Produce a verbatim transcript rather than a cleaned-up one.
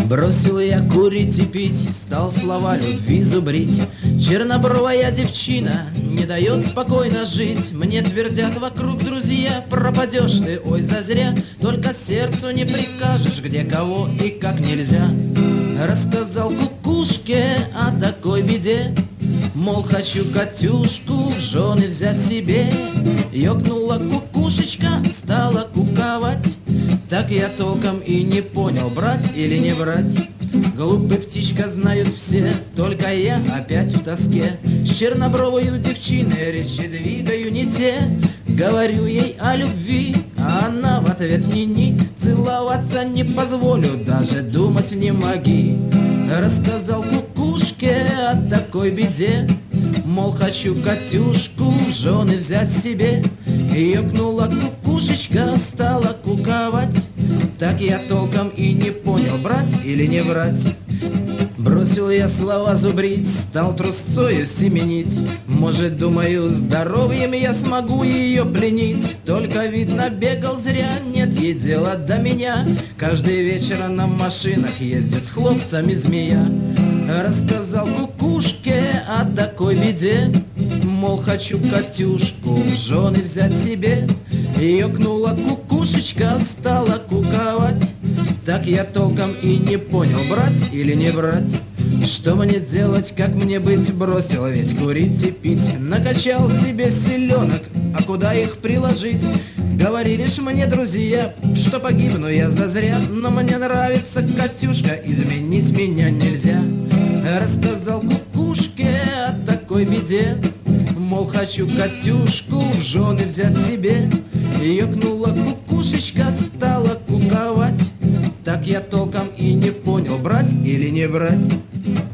Бросил я курить и пить, стал слова любви зубрить. Чернобровая девчина не дает спокойно жить. Мне твердят вокруг друзья: пропадешь ты, ой, зазря. Только сердцу не прикажешь, где кого и как нельзя. Рассказал кукушке о такой беде, мол, хочу Катюшку в жены взять себе. Ёкнула кукушечка, стала куковать. Так я толком и не понял, брать или не брать. Глупая птичка, знают все, только я опять в тоске. С чернобровою девчиной речи двигаю не те. Говорю ей о любви, а она в ответ ни-ни. Целоваться не позволю, даже думать не моги. Рассказал кукушке о такой беде, мол, хочу Катюшку в жены взять себе. Ёкнула кукушечка, стала куковать. Так я толком и не понял, брать или не брать. Бросил я слова зубрить, стал трусцою семенить. Может, думаю, здоровьем я смогу ее пленить. Только, видно, бегал зря, нет ей дела до меня. Каждый вечер на машинах ездит с хлопцами змея. Рассказал кукушке о такой беде, мол, хочу Катюшку в жены взять себе. Ёкнула кукушечка, стала куковать. Так я толком и не понял, брать или не брать. Что мне делать, как мне быть, бросил ведь курить и пить. Накачал себе селенок, а куда их приложить? Говорили ж мне друзья, что погибну я зазря. Но мне нравится Катюшка, изменить меня нельзя. Рассказал кукушке о такой беде, мол, хочу Катюшку в жены взять себе. Ёкнула кукушечка, стала куковать. Так я толком и не понял, брать или не брать.